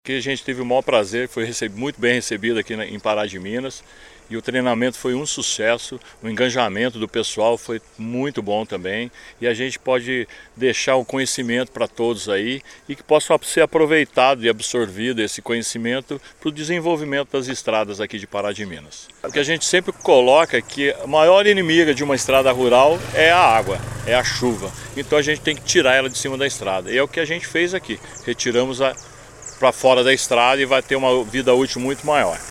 Que a gente teve o maior prazer, foi muito bem recebido aqui em Pará de Minas, e o treinamento foi um sucesso, o engajamento do pessoal foi muito bom também, e a gente pode deixar o conhecimento para todos aí e que possa ser aproveitado e absorvido esse conhecimento para o desenvolvimento das estradas aqui de Pará de Minas. O que a gente sempre coloca é que a maior inimiga de uma estrada rural é a água, é a chuva, então a gente tem que tirar ela de cima da estrada, e é o que a gente fez aqui, retiramos para fora da estrada e vai ter uma vida útil muito maior.